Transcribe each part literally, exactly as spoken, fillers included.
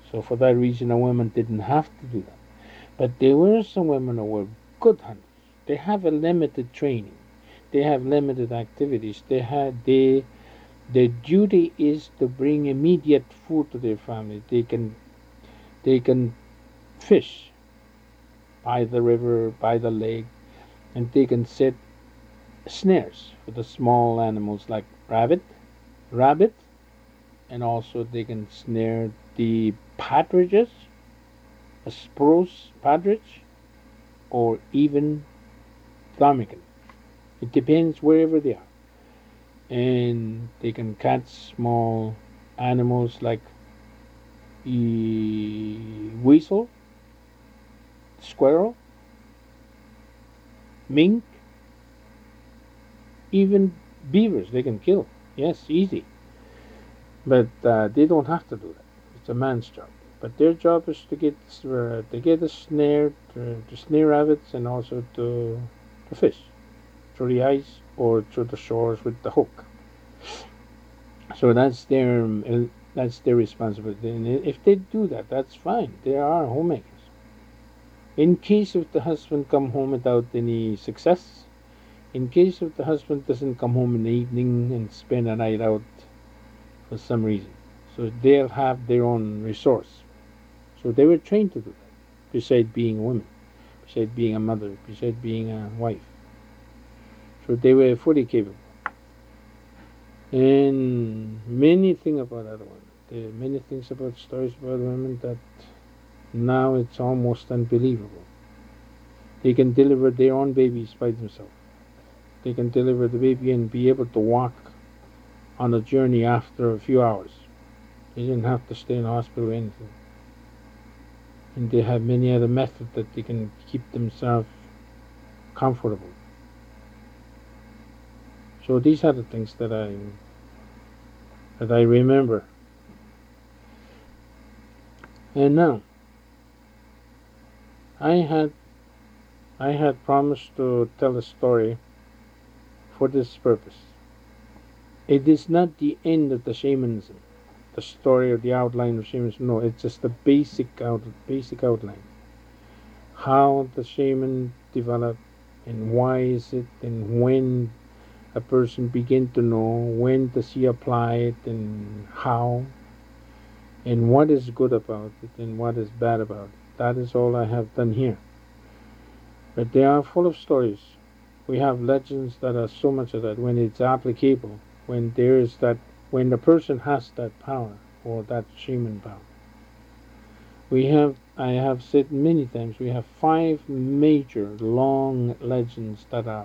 So for that reason, a woman didn't have to do that. But there were some women who were good hunters. They have a limited training. They have limited activities. They had they their duty is to bring immediate food to their family. They can they can fish by the river, by the lake, and they can set snares for the small animals like rabbit, rabbit, and also they can snare the partridges, a spruce partridge, or even ptarmigan. It depends wherever they are. And they can catch small animals like e- weasel, squirrel, mink, even beavers they can kill. Yes, easy. But uh, they don't have to do that. It's a man's job. But their job is to get uh, to get a snare, to, to snare rabbits, and also to to fish through the ice or through the shores with the hook. So that's their um, that's their responsibility. And if they do that, that's fine. They are homemakers. In case if the husband come home without any success, in case if the husband doesn't come home in the evening and spend a night out for some reason, so they'll have their own resource. So they were trained to do that, besides being a woman, besides being a mother, besides being a wife. So they were fully capable. And many things about other women. There are many things about stories about women that now it's almost unbelievable. They can deliver their own babies by themselves. They can deliver the baby and be able to walk on a journey after a few hours. They didn't have to stay in the hospital or anything. And they have many other methods that they can keep themselves comfortable. So these are the things that I that I remember. And now I had I had promised to tell a story for this purpose. It is not the end of the shamanism, the story or the outline of shamanism. No, it's just the basic out basic outline. How the shaman developed and why is it and when a person begin to know, when does he apply it and how, and what is good about it and what is bad about it. That is all I have done here. But they are full of stories. We have legends that are so much of that when it's applicable, when there is that, when the person has that power or that shaman power. We have, I have said many times, we have five major long legends that are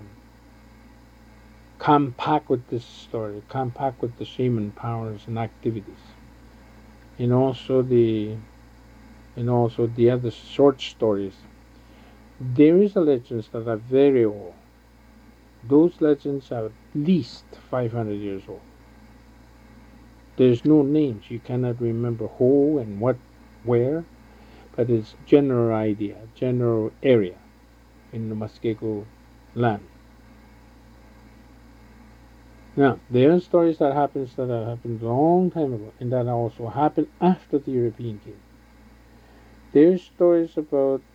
compact with this story, compact with the shaman powers and activities, and also the and also the other short stories. There is a legends that are very old. Those legends are at least five hundred years old. There's no names. You cannot remember who and what, where, but it's general idea, general area in the Muskego land. Now, there are stories that happens that have happened a long time ago, and that also happened after the European came. There are stories about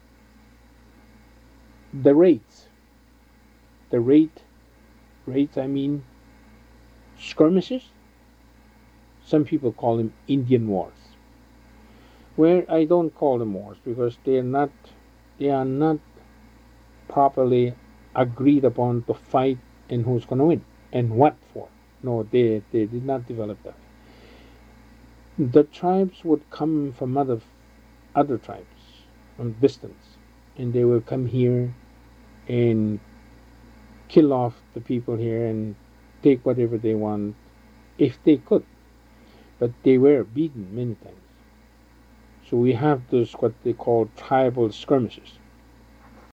the raids. The raid, raids, I mean, skirmishes. Some people call them Indian wars. Where I don't call them wars because they are not, they are not properly agreed upon to fight and who's going to win. And what for? No, they, they did not develop that. The tribes would come from other other tribes from distance, and they will come here and kill off the people here and take whatever they want, if they could. But they were beaten many times. So we have those what they call tribal skirmishes.